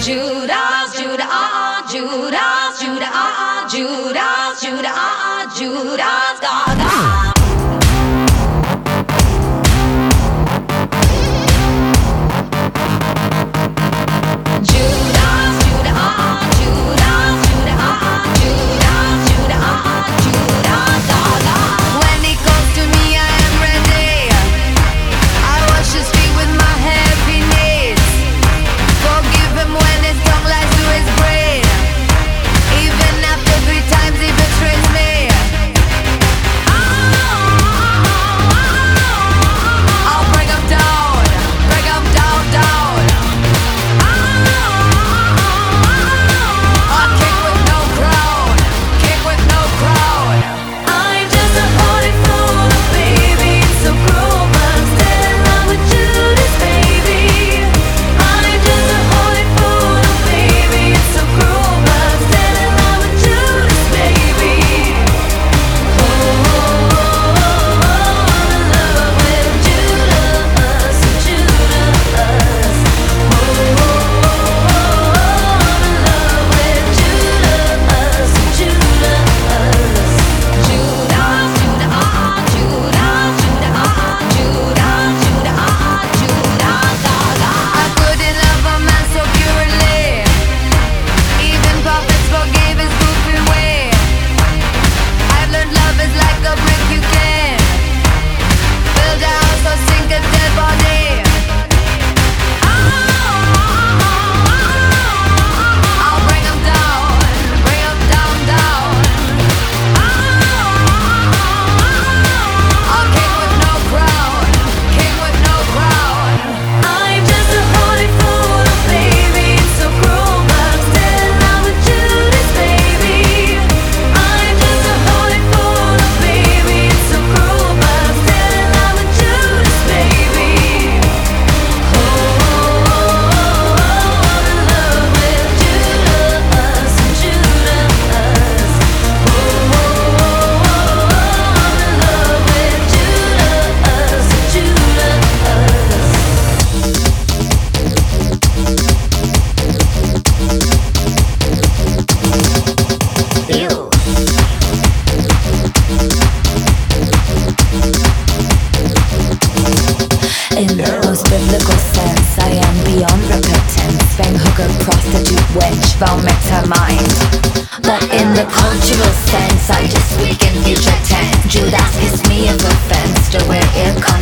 Judas, Judah, Judas, Judah, Judas, Judah, Judas, Gaga. In the most biblical sense, I am beyond repentance. Fang hooker, prostitute, wench, vomit her mind. But in the cultural sense, I just speak in future tense. Judas kiss me of offense to where it comes.